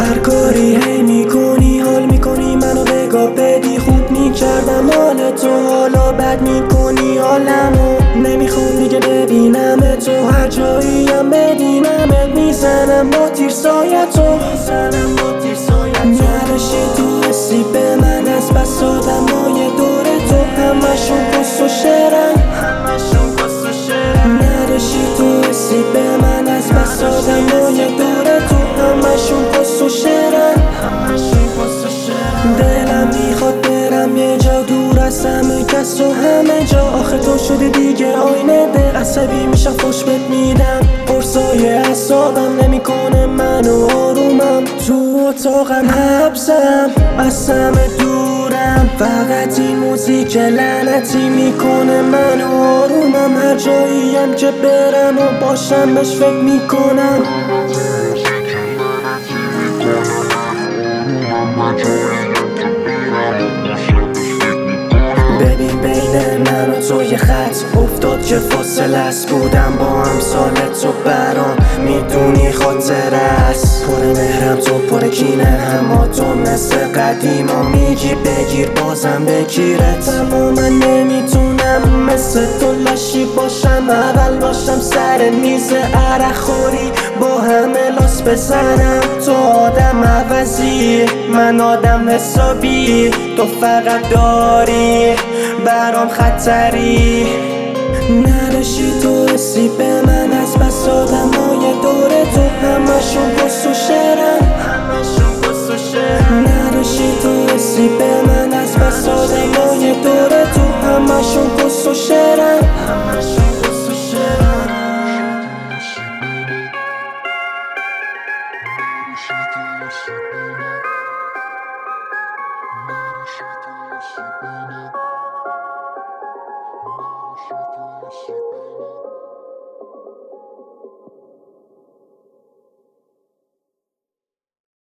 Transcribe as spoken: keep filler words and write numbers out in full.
هر کاری هی میکنی حال میکنی منو بگاه بدی خوب میکردم مال تو حالا بد میکنی حالمو نمیخوام دیگه ببینم تو هر جاییم بدینمت میزنم با تیر سایتو میزنم با تیر سایتو نداشتی تو حسی به من از بس آدمای دور تو همشون پس و شرن همشون پس و شرن نداشتی تو حسی به من از بس آدمای دور تو همشون پس و شرن همشون پس و شرن دلم میخواد برم یه جا دور از همه کس و همه جا آخه تو شدی دیگه آینه دل عصبی میشم خوش بهت میدم قرصای اعصابم نمیکنه منو آرومم تو اتاقم حبسم از همه دورم فقط این موزیک لعنتی میکنه منو آرومم هر جاییم که برم و باشم بهش فکر میکنم ببین بین من و تو یه خط افتاد که فاصله است بودم با امثال تو برام میدونی خاطر است پر مهرم تو پر کینه اما تو مثل قدیما میگی بگیر بازم بگیرت اما من نمیتونم مثل تو لاشی باشم اول باشم سر میز عرق خوری با همه لاس بزنم تو آدم عوضی من آدم حسابی تو فقط داری برام خطری نداشتی تو حسی به من از بس آدمای دور تو همشون پس و شرن همشون پس و شرن نداشتی تو حسی به من از بس آدمای دور تو همشون پس و شرن همشون پس و شرن Shit.